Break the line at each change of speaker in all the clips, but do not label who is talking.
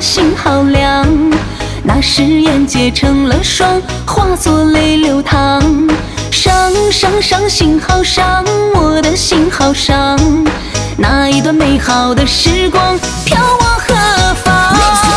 心好凉。那誓言结成了霜，化作泪流淌。伤伤伤，心好伤，我的心好伤。那一段美好的时光，飘往何方？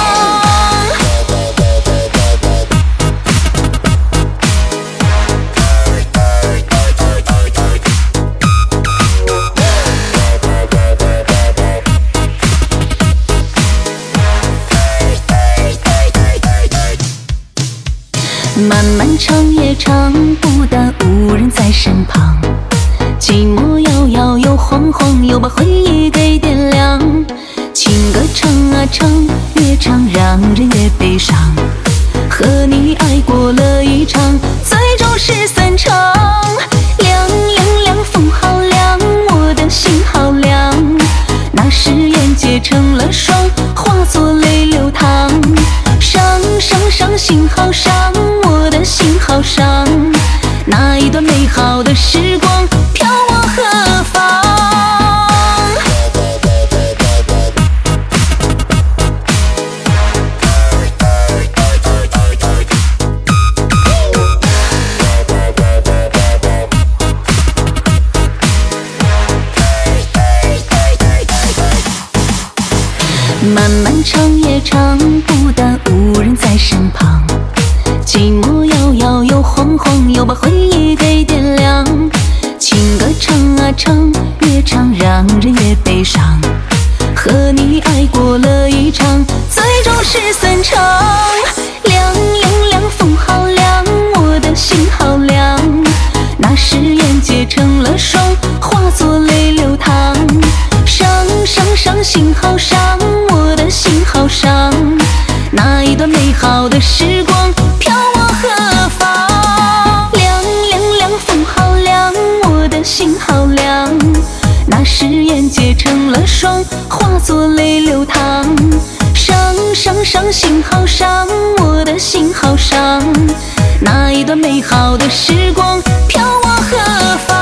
漫漫长夜长，不但无人在身旁，寂寞摇摇又晃晃，又把回忆给点亮。情歌唱啊唱，越唱让人越悲伤。和你爱过了一场，最终是散场。凉凉凉，风好凉，我的心好凉。那誓言结成了霜，化作泪流淌。伤伤伤，心好伤，我的心好伤。那一段美好的时光，飘往何方？漫漫长夜长，不但无人在身旁，寂寞摇摇又晃晃，又把回忆给点亮。情歌唱啊唱，越唱让人越悲伤。和你爱过了一场，最终是散场。凉凉凉，风好凉，我的心好凉。那誓言结成了霜，化作泪流淌。伤伤伤，心好伤，我的心好伤。那一段美好的时光，飘往何方？凉凉凉，风好凉，我的心好凉。那誓言结成了霜，化作泪流淌。伤伤伤，心好伤，我的心好伤。那一段美好的时光，飘往何方？